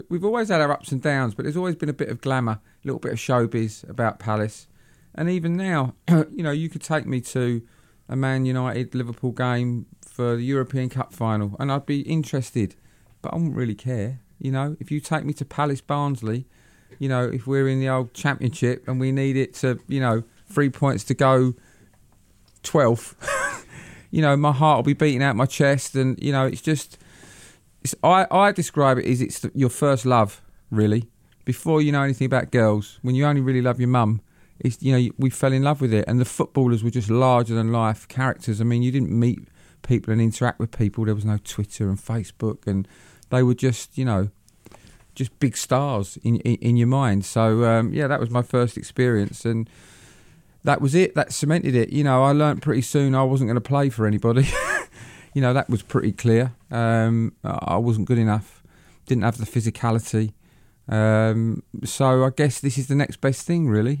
We've always had our ups and downs, but there's always been a bit of glamour, a little bit of showbiz about Palace. And even now, you could take me to a Man United Liverpool game for the European Cup final, and I'd be interested, but I wouldn't really care. If you take me to Palace Barnsley, if we're in the old Championship and we need it to, 3 points to go 12th, my heart will be beating out my chest, and it's just. I describe it as it's your first love, really. Before you know anything about girls, when you only really love your mum, we fell in love with it. And the footballers were just larger than life characters. I mean, you didn't meet people and interact with people. There was no Twitter and Facebook, and they were just big stars in your mind. So that was my first experience, and that was it. That cemented it. I learnt pretty soon I wasn't going to play for anybody. That was pretty clear. I wasn't good enough. Didn't have the physicality. So I guess this is the next best thing, really.